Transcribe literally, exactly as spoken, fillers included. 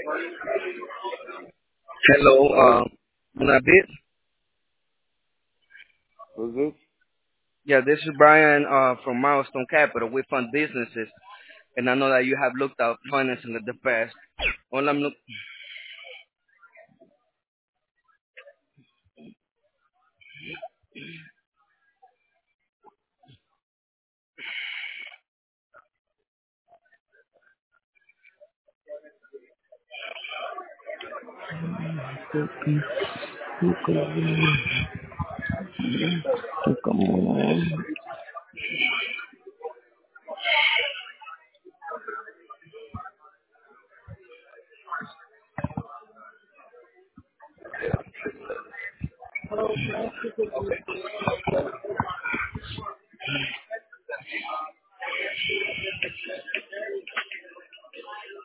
Hello, uh, Munabit. Who's this? Yeah, this is Brian uh, from Milestone Capital. We fund businesses, and I know that you have looked at financing in the past. All I'm look. Come on.